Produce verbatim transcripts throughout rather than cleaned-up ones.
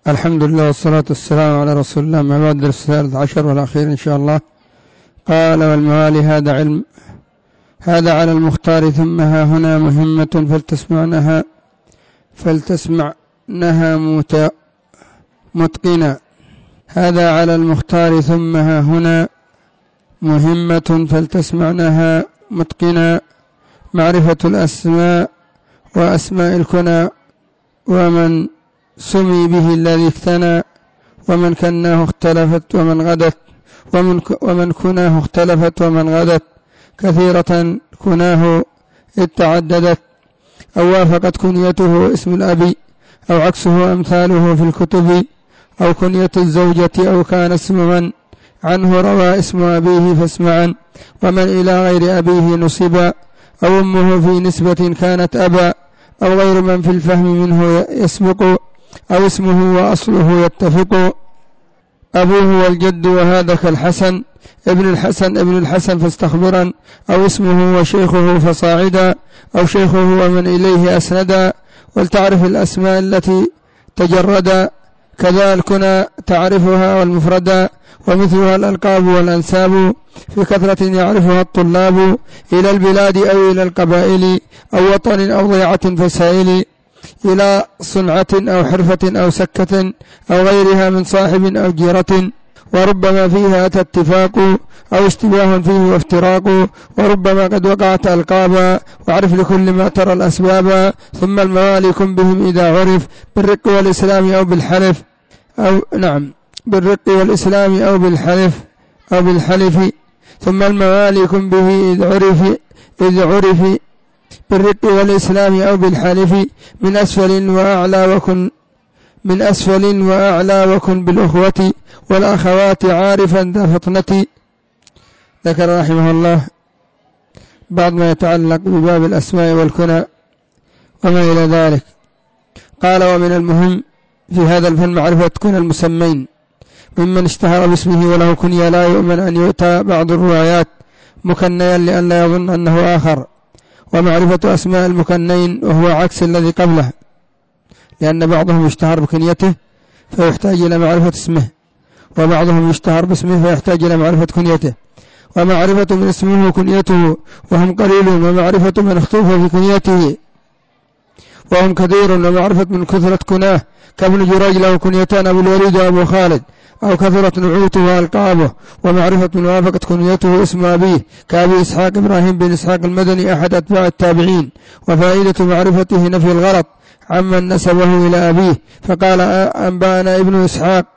الحمد لله والصلاة والسلام على رسول الله. ما بعد درس الثالث عشر والأخير إن شاء الله. قال: والموالي هذا علم هذا على المختار، ثم ها هنا مهمة فلتسمعنها فلتسمعنها متقنا. هذا على المختار ثم ها هنا مهمة فلتسمعنها متقنا. معرفة الأسماء وأسماء الكنى، ومن سمي به الذي اكتنى، ومن كناه اختلفت ومن غدت ومن, ومن كناه اختلفت ومن غدت. كثيرة كناه إذ تعددت، أو وافقت كنيته اسم الأب، أو عكسه أمثاله في الكتب. أو كنية الزوجة، أو كان اسم من عنه روى اسم أبيه فاسمعا. ومن إلى غير أبيه نصب، أو أمه في نسبة كانت أبا، أو غير من في الفهم منه يسبق، أو اسمه وأصله يتفق. أبوه والجد وهذا كالحسن، ابن الحسن ابن الحسن فاستخبرا. أو اسمه وشيخه فصاعدا، أو شيخه ومن إليه أسندا. ولتعرف الأسماء التي تجردا، كذا الكنى تعرفها والمفردا. ومثلها الألقاب والأنساب، في كثرة يعرفها الطلاب. إلى البلاد أو إلى القبائل، أو وطن أو ضيعة فسائل. إلى صنعة أو حرفة أو سكة، أو غيرها من صاحب أو جيرة. وربما فيها أتى اتفاق، أو اشتباه فيه وافتراق. وربما قد وقعت ألقابا، وعرف لكل ما ترى الأسباب. ثم الموالي كن بهم إذا عرف، بالرق والإسلام أو بالحلف أو نعم بالرق والإسلام أو بالحلف أو بالحلف. ثم الموالي كن به إذ عرف إذ عرف بالرق والإسلام أو بالحلف. من أسفل وأعلى وكن من أسفل وأعلى وكن بالأخوة، والأخوات عارفا ذا فطنة. ذكر رحمه الله بعض ما يتعلق بباب الأسماء والكنى وما إلى ذلك. قال: ومن المهم في هذا الفن معرفة كنى المسمين ممن اشتهر باسمه وله كنية، لا يؤمن أن يؤتى بعض الروايات مكنيا لأن لا يظن أنه آخر. ومعرفة أسماء المكنين وهو عكس الذي قبله، لأن بعضهم يشتهر بكنيته فيحتاج إلى معرفة اسمه، وبعضهم يشتهر باسمه فيحتاج إلى معرفة كنيته. ومعرفة من اسمه وكنيته وهم قليلون، ومعرفة من اختلف في كنيته وهم كثير. ومعرفة من كثرة كناه، كابن جريج له كنيتان أبو الوليد وأبو خالد، أو كثرة نعوته وألقابه. ومعرفة من وافقت كنيته اسم أبيه، كأبي إسحاق إبراهيم بن إسحاق المدني أحد أتباع التابعين. وفائدة معرفته نفي الغلط عمن نسبه إلى أبيه، فقال: أنبأنا ابن إسحاق،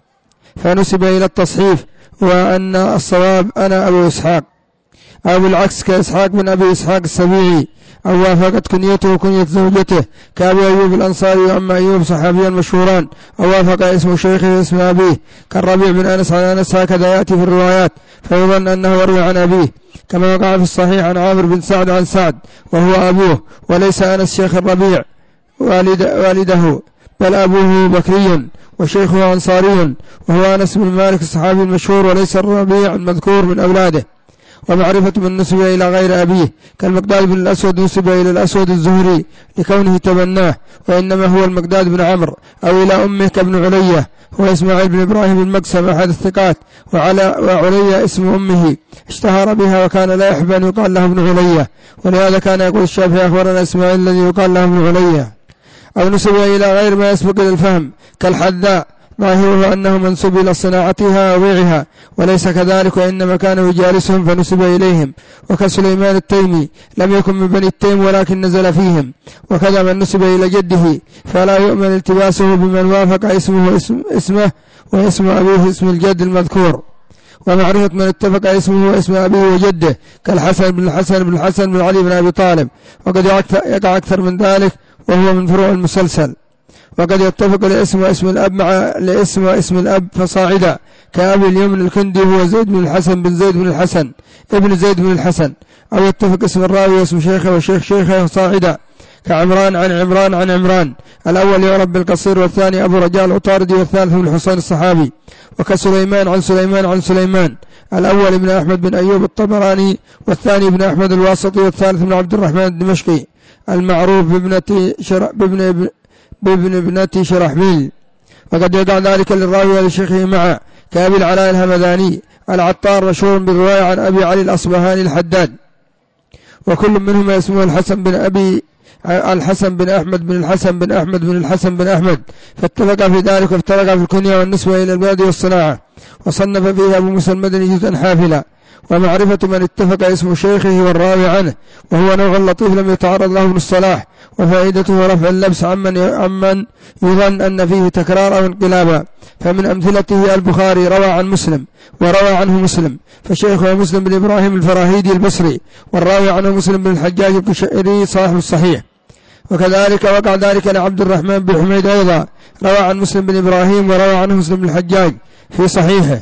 فنسب إلى التصحيف، وأن الصواب أنا أبو إسحاق. أو بالعكس كإسحاق بن أبي إسحاق السبيعي. أو وافقت كنيته كنية زوجته، كأبي أيوب الأنصاري وأما أيوب صحابيا مشهوران. أو وافق اسم شيخه اسم أبيه، كالربيع بن أنس عن أنس، هكذا يأتي في الروايات فيظن أنه يروي عن أبيه، كما وقع في الصحيح عن عامر بن سعد عن سعد وهو أبوه، وليس أنس شيخ الربيع والد والده، بل أبوه بكري وشيخه أنصاري وهو أنس بن مالك الصحابي المشهور، وليس الربيع المذكور من أولاده. ومعرفة من نسب إلى غير أبيه، كالمقداد بن الأسود نسب إلى الأسود الزهري لكونه تبناه، وإنما هو المقداد بن عمرو. أو إلى أمه كابن علية، هو إسماعيل بن إبراهيم المقسم أحد الثقات. وعلى وعلية اسم أمه اشتهر بها، وكان لا يحب أن يقال له ابن علية، ولهذا كان يقول الشافعي: أخبرنا إسماعيل الذي يقال له ابن علية. أو نسب إلى غير ما يسبق إلى الفهم، كالحذاء، ظاهره أنه منسوب إلى صناعتها وبيعها، وليس كذلك، وإنما كان يجالسهم فنسب إليهم. وكسليمان التيمي لم يكن من بني التيم ولكن نزل فيهم. وكذا من نسب إلى جده فلا يؤمن التباسه بمن وافق اسمه اسم اسمه واسم أبيه اسم الجد المذكور. ومعرفة من اتفق اسمه واسم أبيه وجده، كالحسن بن الحسن بن الحسن بن علي بن أبي طالب. وقد يقع أكثر من ذلك وهو من فروع المسلسل. وقد يتفق الاسم واسم الأب مع الاسم واسم الأب فصاعدا، كأبي اليمن الكندي هو زيد بن الحسن بن زيد بن الحسن ابن زيد بن الحسن. أو يتفق اسم الراوي واسم شيخه وشيخ شيخه صاعدا، كعمران عن عمران عن عمران. الأول يعرف بالقصير، والثاني أبو رجاء العطاردي، والثالث ابن الحسين الصحابي. وكسليمان عن سليمان عن سليمان، الأول ابن أحمد بن أيوب الطبراني، والثاني ابن أحمد الواسطي، والثالث ابن عبد الرحمن الدمشقي المعروف بابنة شر... بابن بابن ابنة شرحبيل. وقد يقع ذلك للراوي ولشيخه معا، كأبي العلاء الهمداني العطار مشهور بالرواية عن أبي علي الأصبهاني الحداد، وكل منهما اسمه الحسن بن أبي الحسن بن أحمد بن الحسن بن أحمد بن الحسن بن أحمد، فاتفق في ذلك وافترق في الكنية والنسبة إلى البلد والصناعة. وصنف فيه أبو موسى المدني جزءا حافلا. ومعرفة من اتفق اسم شيخه والراوي عنه، وهو نوع لطيف لم يتعرض له ابن الصلاح، وفائدته رفع اللبس عمن عمن يظن أن فيه تكرار أو انقلابا. فمن أمثلته البخاري روى عن مسلم وروى عنه مسلم، فشيخه مسلم بن إبراهيم الفراهيدي البصري، والراوي عنه مسلم بن الحجاج القشيري صاحب الصحيح. وكذلك وقع ذلك لعبد الرحمن بن حميد أيضا، روى عن مسلم بن إبراهيم وروى عنه مسلم بن الحجاج في صحيحه.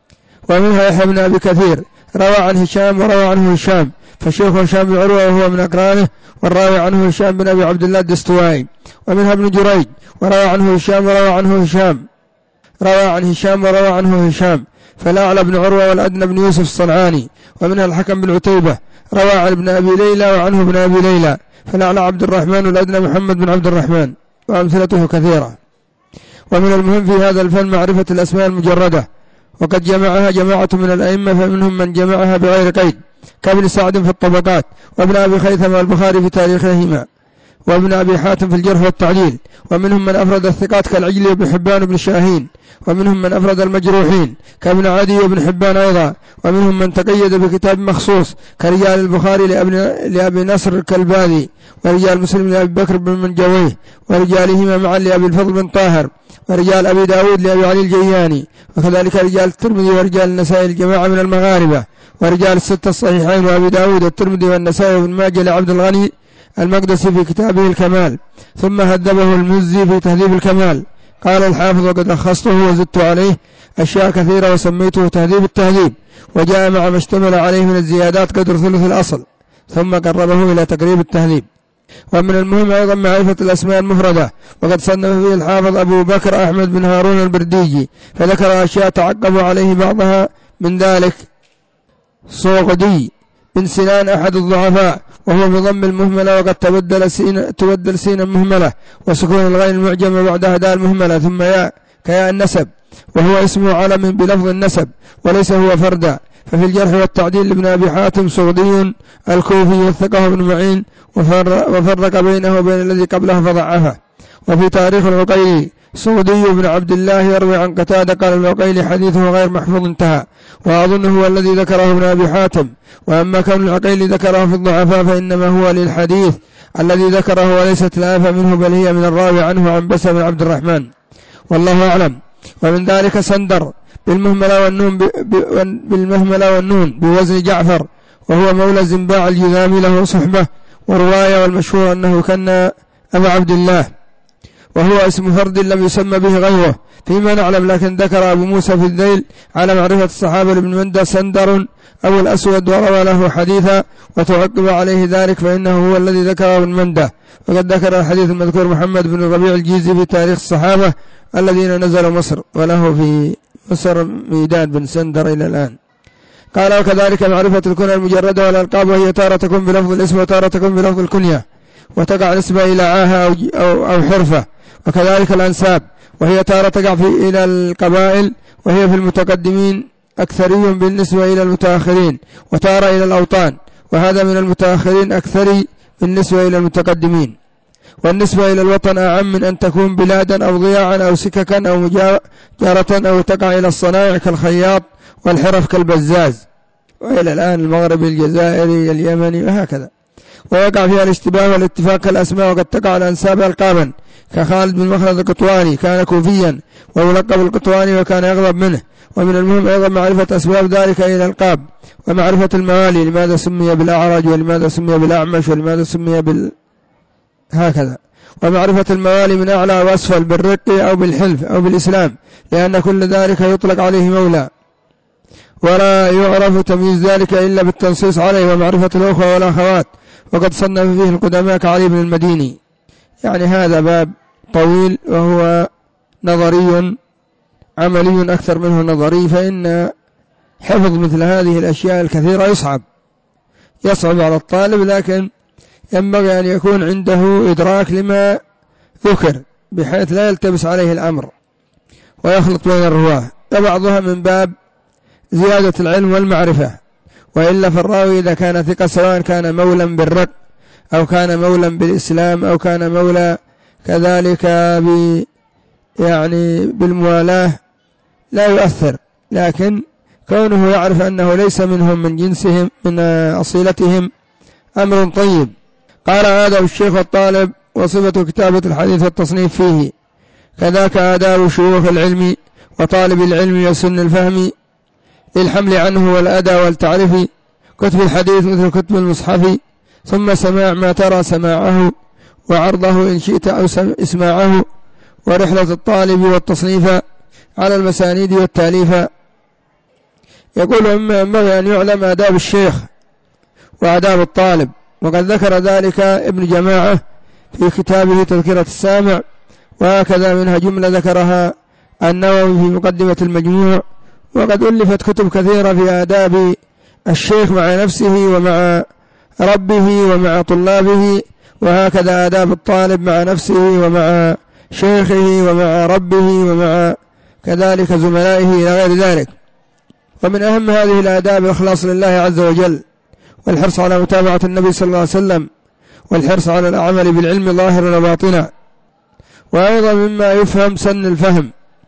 ومنها يحيى بن أبي كثير روى عن هشام وروى عنه هشام، فشيخ هشام بن عروة وهو من أقرانه، والراوي عنه هشام بن أبي عبد الله الدستوائي. ومنها ابن جريج وروى عنه هشام وروى عنه هشام روى عن هشام وروى عنه هشام، فالأعلى بن عروة والأدنى بن يوسف الصنعاني. ومنها الحكم بن عتيبة روى عن ابن أبي ليلى وعنه ابن أبي ليلى، فالأعلى عبد الرحمن والأدنى محمد بن عبد الرحمن، وأمثلته كثيرة. ومن المهم في هذا الفن معرفة الأسماء المجردة، وقد جمعها جماعة من الأئمة، فمنهم من جمعها بغير قيد كابن سعد في الطبقات، وابن أبي خيثم البخاري في تاريخهما، وابن أبي حاتم في الجرح والتعديل. ومنهم من أفرد الثقات كالعجلي وابن حبان وابن شاهين، ومنهم من أفرد المجروحين كابن عدي وابن حبان أيضا. ومنهم من تقيد بكتاب مخصوص كرجال البخاري لأبي نصر الكلباني، ورجال مسلم لأبي بكر بن منجويه، ورجالهما معا لأبي الفضل بن طاهر، ورجال أبي داود لأبي علي الجياني، وكذلك رجال الترمذي ورجال النسائي الجماعة من المغاربة، ورجال الستة الصحيحين وأبي داود والترمذي والنسائي وابن ماجه لعبد الغني المقدسي في كتابه الكمال. ثم هذبه المزي في تهذيب الكمال. قال الحافظ وقد أخصته وزدت عليه أشياء كثيرة وسميته تهذيب التهذيب، وجاء مع ما اشتمل عليه من الزيادات قدر ثلث الأصل، ثم قربه إلى تقريب التهذيب. ومن المهم أيضا معرفة الأسماء المفردة، وقد صنف فيه الحافظ أبو بكر أحمد بن هارون البرديجي، فذكر أشياء تعقب عليه بعضها من ذلك صوغدي بن سنان أحد الضعفاء، وهو بضم المهملة، وقد تبدل سين تبدل سين مهملة وسكون الغين المعجمة بعدها دال مهملة ثم ياء كياء النسب، وهو اسمه علم بلفظ النسب وليس هو فردا. ففي الجرح والتعديل لابن أبي حاتم صغدي الكوفي وثقه ابن معين وفرق بينه وبين الذي قبله فضعفه. وفي تاريخ العقيلي صغدي بن عبد الله يروي عن قتادة قال العقيلي حديثه غير محفوظ انتهى، وأظنه هو الذي ذكره ابن أبي حاتم. وأما كون العقيلي ذكره في الضعفاء فإنما هو للحديث الذي ذكره وليست الآفة منه، بل هي من الراوي عنه عن بس بن عبد الرحمن، والله أعلم. ومن ذلك سندر بالمهملة والنون بالمهملة والنون بوزن جعفر، وهو مولى زنباع الجذامي له صحبة ورواية، والمشهور أنه كان أبا عبد الله، وهو اسم فرد لم يسمى به غيره فيما نعلم. لكن ذكر أبو موسى في الذيل على معرفة الصحابة لابن مندى سندر أبو الأسود وروى له حديثا، وتعقب عليه ذلك فإنه هو الذي ذكره ابن مندى. وقد ذكر الحديث المذكور محمد بن الربيع الجيزي في تاريخ الصحابة الذين نزلوا مصر، وله في مصر ميدان بن سندر إلى الآن. قال وكذلك معرفة الكنى المجردة والألقاب، وهي تارة تكون بلفظ الاسم وتارة تكون بلفظ الكنية، وتقع نسبة إلى عاهة أو, أو, أو حرفة. وكذلك الأنساب، وهي تارة تقع في إلى القبائل، وهي في المتقدمين أكثري بالنسبة إلى المتأخرين، وتارة إلى الأوطان، وهذا من المتأخرين أكثري بالنسبة إلى المتقدمين. والنسبة إلى الوطن أعم من أن تكون بلادا أو ضياعا أو سككا أو مجارة، أو تقع إلى الصنائع كالخياط، والحرف كالبزاز، وإلى الآن المغربي الجزائري اليمني وهكذا. ويقع فيها الاشتباه والاتفاق كالأسماء، وقد تقع الأنساب ألقابا كخالد بن مخلد القطواني كان كوفيا ويلقب القطواني وكان يغضب منه. ومن المهم أيضا معرفة أسباب ذلك إلى الألقاب، ومعرفة الموالي لماذا سمي بالأعرج ولماذا سمي بالأعمش ولماذا سمي بال هكذا. ومعرفة الموالي من أعلى وأسفل بالرق أو بالحلف أو بالإسلام، لأن كل ذلك يطلق عليه مولى، ولا يعرف تمييز ذلك إلا بالتنصيص عليه. ومعرفة الأخوة والأخوات، وقد صنف فيه القدماء كعلي بن المديني. يعني هذا باب طويل وهو نظري عملي أكثر منه نظري، فإن حفظ مثل هذه الأشياء الكثيرة يصعب يصعب على الطالب، لكن ينبغي أن يكون عنده إدراك لما ذكر بحيث لا يلتبس عليه الأمر. ويخلط بين الرواه، وبعضها من باب زيادة العلم والمعرفة، وإلا فالراوي إذا كان ثقة سواء كان مولا بالرق أو كان مولا بالإسلام أو كان مولا كذلك ب يعني بالموالاة لا يؤثر، لكن كونه يعرف أنه ليس منهم من جنسهم من أصيلتهم أمر طيب. قال آداب الشيخ والطالب وصفة كتابة الحديث والتصنيف فيه، كذاك آداب شيوخ العلم وطالب العلم وسن الفهم للحمل عنه والأداء والتعريف، كتب الحديث مثل كتب المصحف، ثم سماع ما ترى سماعه وعرضه إن شئت أو اسماعه، ورحلة الطالب والتصنيف على المسانيد والتاليف. يقول أما ينبغي أن يعلم آداب الشيخ وآداب الطالب، وقد ذكر ذلك ابن جماعة في كتابه تذكرة السامع، وهكذا منها جملة ذكرها النووي في مقدمة المجموع. وقد ألفت كتب كثيرة في آداب الشيخ مع نفسه ومع ربه ومع طلابه، وهكذا آداب الطالب مع نفسه ومع شيخه ومع ربه ومع كذلك زملائه إلى غير ذلك. ومن أهم هذه الآداب الإخلاص لله عز وجل، والحرص على متابعة النبي صلى الله عليه وسلم، والحرص على العمل بالعلم ظاهرا وباطنا. وأيضا مما يفهم سن الفهم،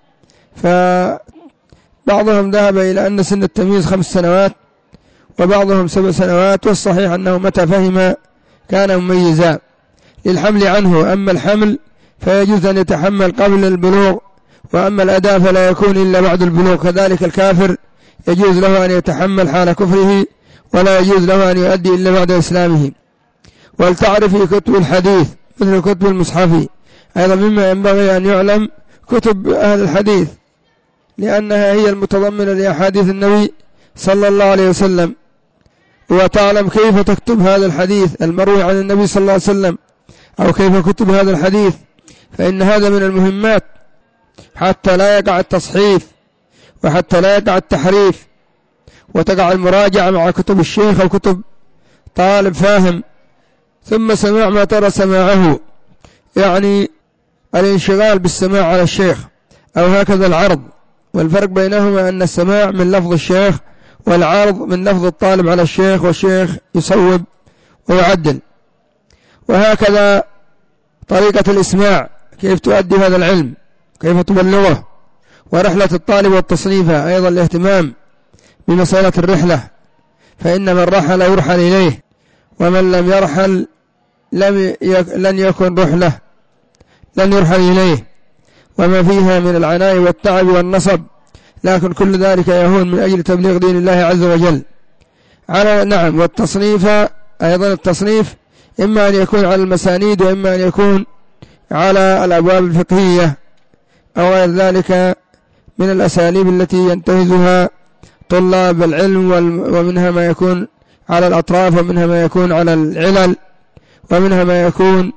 فبعضهم ذهب إلى أن سن التمييز خمس سنوات وبعضهم سبع سنوات، والصحيح أنه متى فهم كان مميزا للحمل عنه. أما الحمل فيجوز أن يتحمل قبل البلوغ، وأما الأداء فلا يكون إلا بعد البلوغ. كذلك الكافر يجوز له أن يتحمل حال كفره، ولا يجوز له أن يؤدي إلا بعد إسلامه. ولتعرف في كتب الحديث مثل كتب المصحف، أيضا مما ينبغي أن يعلم كتب أهل الحديث، لأنها هي المتضمنة لأحاديث النبي صلى الله عليه وسلم، وتعلم كيف تكتب هذا الحديث المروي عن النبي صلى الله عليه وسلم، أو كيف كتب هذا الحديث، فإن هذا من المهمات حتى لا يقع التصحيف وحتى لا يقع التحريف، وتقع المراجعة مع كتب الشيخ أو كتب طالب فاهم. ثم سماع ما ترى سماعه، يعني الانشغال بالسماع على الشيخ، أو هكذا العرض. والفرق بينهما أن السماع من لفظ الشيخ، والعرض من لفظ الطالب على الشيخ، والشيخ يصوب ويعدل. وهكذا طريقة الإسماع، كيف تؤدي هذا العلم، كيف تبلغه. ورحلة الطالب والتصنيف، أيضا الاهتمام بمسألة الرحلة، فإن من رحل يرحل إليه، ومن لم يرحل لم يك لن يكن رحلة لن يرحل إليه، وما فيها من العناء والتعب والنصب، لكن كل ذلك يهون من أجل تبليغ دين الله عز وجل. على نعم. والتصنيف أيضا التصنيف إما أن يكون على المسانيد، وإما أن يكون على الأبواب الفقهية أو غير ذلك من الأساليب التي ينتهزها طلاب العلم، ومنها ما يكون على الأطراف، ومنها ما يكون على العلل، ومنها ما يكون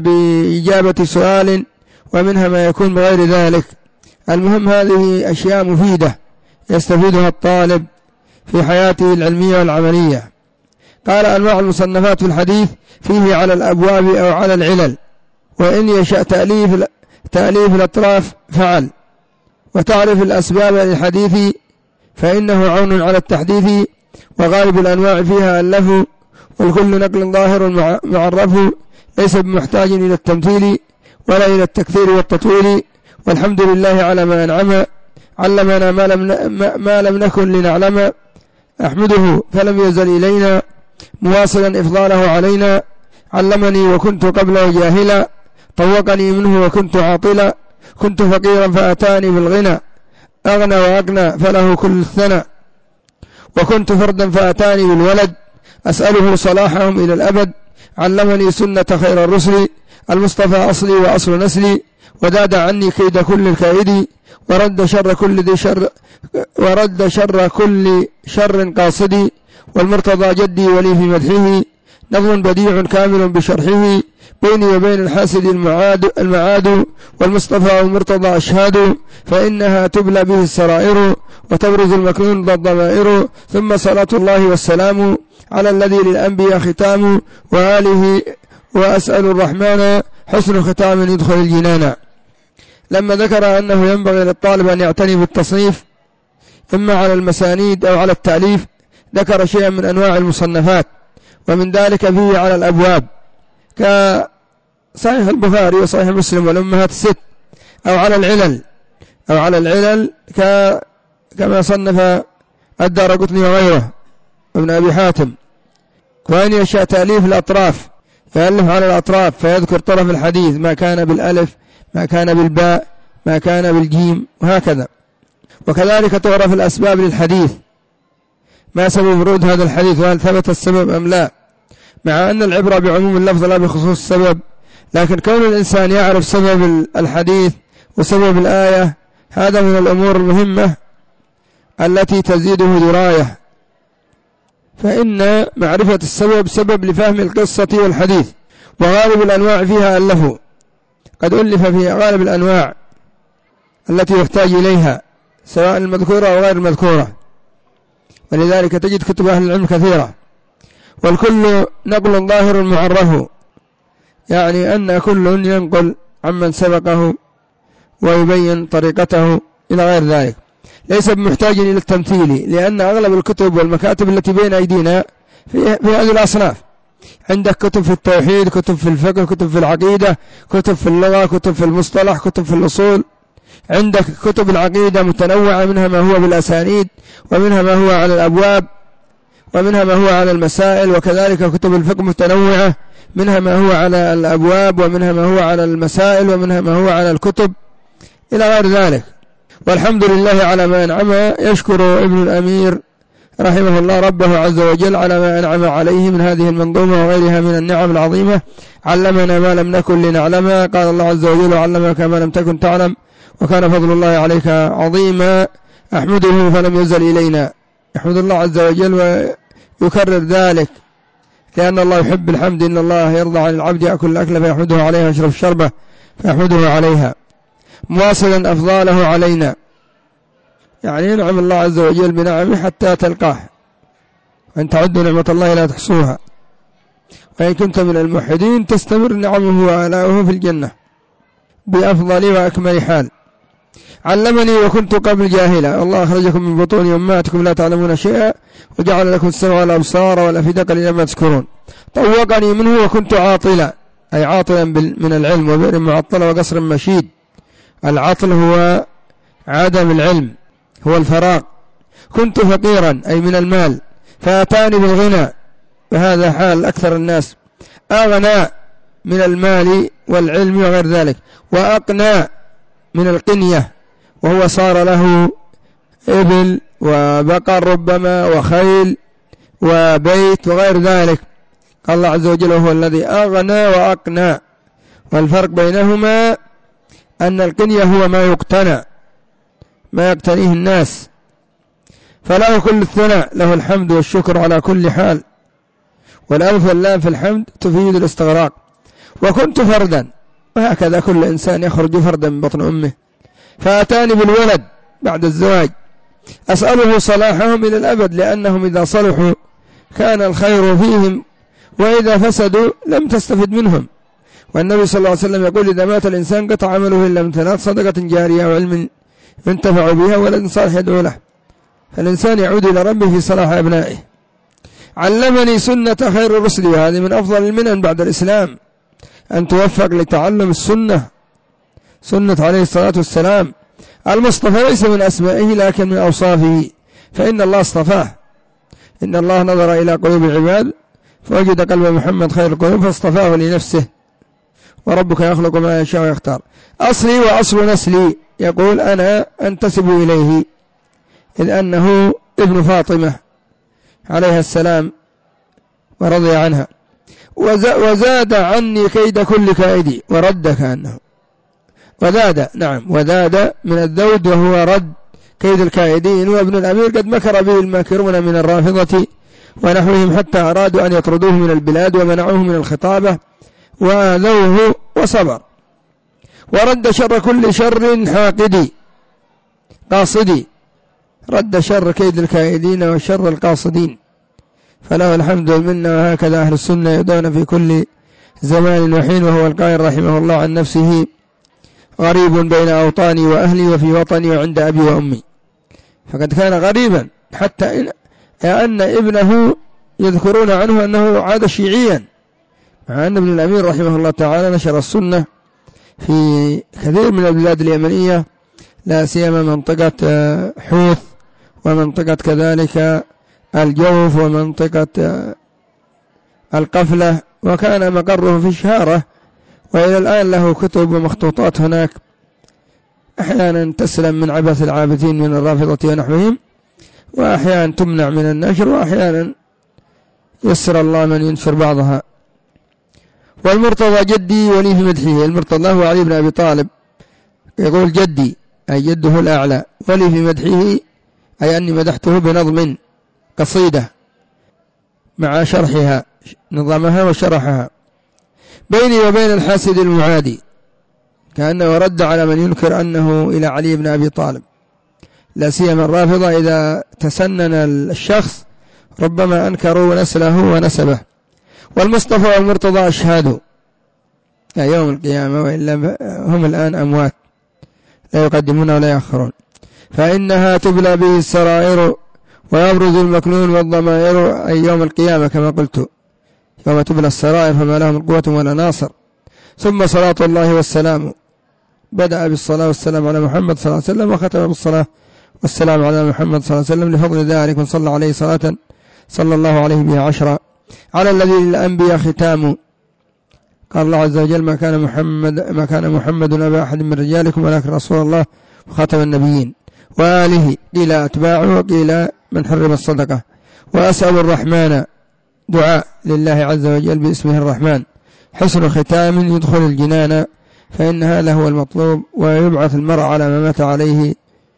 بإجابة سؤال، ومنها ما يكون بغير ذلك. المهم هذه أشياء مفيدة يستفيدها الطالب في حياته العلمية والعملية. قال أنواع المصنفات في الحديث فيه على الأبواب أو على العلل، وإن يشاء تأليف تأليف الأطراف فعل. وتعرف الأسباب للحديث فإنه عون على التحديث، وغالب الأنواع فيها ألف، والكل نقل ظاهر معرف، ليس بمحتاج إلى التمثيل ولا إلى التكثير والتطويل. والحمد لله على ما أنعم، علمنا ما لم, ما لم نكن لنعلم، أحمده فلم يزل إلينا مواصلا إفضاله علينا. علمني وكنت قبله جاهلا، طوقني منه وكنت عاطلا، كنت فقيرا فأتاني بالغنى، أغنى وأغنى فله كل الثنى، وكنت فردا فأتاني بالولد، أسأله صلاحهم إلى الأبد. علمني سنة خير الرسل، المصطفى أصلي وأصل نسلي، وداد عني كيد كل الكائد، ورد شر كل ذي شر ورد شر كل شر قاصدي. والمرتضى جدي ولي في مدحه، نظم بديع كامل بشرحه، بيني وبين الحاسد المعاد, المعاد والمصطفى والمرتضى أشهاد، فإنها تبلى به السرائر وتبرز المكنون الضمائر. ثم صلاة الله والسلام على الذي للأنبياء ختام، وآله، وأسأل الرحمن حسن ختام يدخل الجنان. لما ذكر أنه ينبغي للطالب أن يعتني بالتصنيف إما على المسانيد أو على التأليف، ذكر شيئا من أنواع المصنفات، ومن ذلك فيه على الأبواب كصحيح البخاري وصحيح مسلم والأمهات الست، أو على العلل أو على العلل كما صنف الدارقطني وغيره ابن أبي حاتم. وأن يشاء تأليف الأطراف، يألف على الأطراف فيذكر طرف الحديث، ما كان بالألف، ما كان بالباء، ما كان بالجيم، وهكذا. وكذلك تعرف الأسباب للحديث، ما سبب ورود هذا الحديث، وهل ثبت السبب أم لا، مع أن العبرة بعموم اللفظ لا بخصوص السبب، لكن كون الإنسان يعرف سبب الحديث وسبب الآية هذا من الأمور المهمة التي تزيده دراية، فإن معرفة السبب سبب لفهم القصة والحديث. وغالب الأنواع فيها ألفوا، قد ألف فيها غالب الأنواع التي يحتاج إليها سواء المذكورة أو غير المذكورة، ولذلك تجد كتب أهل العلم كثيرة، والكل نقل ظاهر معرف، يعني أن كل ينقل عمن سبقه ويبين طريقته إلى غير ذلك، ليس بمحتاج إلى التمثيل، لأن أغلب الكتب والمكاتب التي بين أيدينا في, في هذه الأصناف. عندك كتب في التوحيد، كتب في الفقه، كتب في العقيدة، كتب في اللغة، كتب في المصطلح، كتب في الأصول. عندك كتب العقيدة متنوعة، منها ما هو بالأسانيد، ومنها ما هو على الأبواب، ومنها ما هو على المسائل. وكذلك كتب الفقه متنوعة، منها ما هو على الأبواب، ومنها ما هو على المسائل، ومنها ما هو على الكتب إلى غير ذلك. والحمد لله على ما أنعم. يشكر ابن الأمير رحمه الله ربه عز وجل على ما أنعم عليه من هذه المنظومة وغيرها من النعم العظيمة. علمنا ما لم نكن لنعلمه، قال الله عز وجل: وعلمك ما لم تكن تعلم وكان فضل الله عليك عظيما. أحمده فلم يزل إلينا. يحمد الله عز وجل ويكرر ذلك، لأن الله يحب الحمد. إن الله يرضى عن العبد يأكل الأكل فيحمده عليها ويشرب الشربة فيحمده عليها، مواصلا أفضاله علينا، يعني ينعم الله عز وجل بنعمه حتى تلقاه، وأن تعدوا نعمة الله لا تحصوها، وإن كنت من الموحدين تستمر نعمه وآلاؤه في الجنة بأفضل وأكمل حال. علمني وكنت قبل جاهلا، الله أخرجكم من بطون أمهاتكم لا تعلمون شيئا وجعل لكم السمع والأبصار والأفئدة قليلا ما تشكرون. طوقني منه وكنت عاطلا، أي عاطلا من العلم، وبئر معطل وقصر مشيد. العطل هو عدم العلم، هو الفراغ. كنت فقيرا أي من المال، فأتاني بالغنى، وهذا حال أكثر الناس. أغنى من المال والعلم وغير ذلك، وأقنى من القنية، وهو صار له إبل وبقر ربما وخيل وبيت وغير ذلك. قال الله عز وجل: هو الذي أغنى وأقنى. والفرق بينهما أن القنية هو ما يقتنى، ما يقتنيه الناس، فله كل الثناء، له الحمد والشكر على كل حال. والألف واللام في الحمد تفيد الاستغراق. وكنت فردا، وهكذا كل إنسان يخرج فردا من بطن أمه. فأتاني بالولد بعد الزواج، أسأله صلاحهم إلى الأبد، لأنهم إذا صلحوا كان الخير فيهم، وإذا فسدوا لم تستفد منهم. والنبي صلى الله عليه وسلم يقول: إذا مات الإنسان قطع عمله إلا من ثلاث: صدقة جارية، وعلم ينتفع بها، ولد صالح يدعو له. فالإنسان يعود إلى ربه في صلاح أبنائه. علمني سنة خير الرسل، وهذه من أفضل المنن بعد الإسلام، أن توفق لتعلم السنة، سنة عليه الصلاة والسلام. المصطفى ليس من أسمائه لكن من أوصافه، فإن الله اصطفاه. إن الله نظر إلى قلوب العباد فوجد قلب محمد خير القلوب فاصطفاه لنفسه، وربك يخلق ما يشاء ويختار. أصلي وأصل نسلي، يقول: أنا أنتسب إليه، إذ أنه ابن فاطمة عليها السلام ورضي عنها. وزاد عني كيد كل كائدي، ورد كأنه وزاد، نعم وزاد من الذود، وهو رد كيد الكائدين. وابن الأمير قد مكر به الماكرون من الرافضة ونحوهم، حتى أرادوا أن يطردوه من البلاد ومنعوه من الخطابة وآذوه وصبر. ورد شر كل شر حاقدي قاصدي، رد شر كيد الكائدين وشر القاصدين، فله الحمد والمنة. وهكذا أهل السنة يدعون في كل زمان وحين، وهو القائل رحمه الله عن نفسه: غريب بين أوطاني وأهلي وفي وطني وعند أبي وأمي. فقد كان غريبا حتى إن أن ابنه يذكرون عنه أنه عاد شيعيا، مع أن ابن الأمير رحمه الله تعالى نشر السنة في كثير من البلاد اليمنية، لا سيما منطقة حوث ومنطقة كذلك الجوف ومنطقة القفلة، وكان مقره في الشهارة، وإلى الآن له كتب ومخطوطات هناك أحيانا تسلم من عبث العابثين من الرافضة ونحوهم، وأحيانا تمنع من النشر، وأحيانا يسر الله من ينشر بعضها. والمرتضى جدي ولي في مدحه. المرتضى هو علي بن أبي طالب، يقول جدي أي جده الأعلى، ولي في مدحه أي أني مدحته بنظم قصيدة مع شرحها، نظمها وشرحها. بيني وبين الحاسد المعادي، كأنه رد على من ينكر أنه إلى علي بن أبي طالب، لا سيما الرافضة إذا تسنن الشخص ربما أنكروا نسله ونسبه. والمصطفى والمرتضى أشهادوا يوم القيامة، وإلا هم الآن أموات لا يقدمون ولا يأخرون، فإنها تبلى به السرائر ويبرز المكنون والضمائر، أي يوم القيامة كما قلت، يوم تبلى السرائر فما لهم قوة ولا ناصر. ثم صلاة الله والسلام، بدأ بالصلاة والسلام على محمد صلى الله عليه وسلم، وختم بالصلاة والسلام على محمد صلى الله عليه وسلم، لفضل ذلك من صلى عليه صلاة صلى الله عليه بها عشرا، على الذي للأنبياء ختام. قال الله عز وجل: ما كان محمد ما كان محمد أبا أحد من رجالكم ولكن رسول الله وخاتم النبيين، وآله، قيل أتباعه وقيل من حرم الصدقة. وأسأل الرحمن، دعاء لله عز وجل باسمه الرحمن، حسن ختام يدخل الجنان، فإن هذا هو المطلوب، ويبعث المرء على ما مات عليه.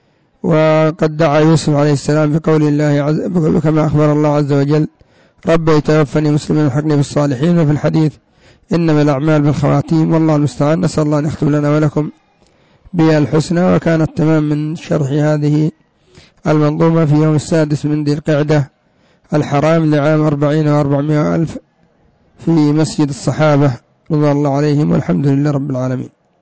وقد دعا يوسف عليه السلام بقول الله عز كما أخبر الله عز وجل: ربي توفني مسلما والحقني بالصالحين. وفي الحديث: إنما الأعمال بالخواتيم، والله المستعان. نسأل الله أن يختم لنا ولكم بها الحسنى. وكان التمام من شرح هذه المنظومة في يوم السادس من ذي القعدة الحرام لعام أربعين وأربعمائة ألف في مسجد الصحابة رضي الله عليهم، والحمد لله رب العالمين.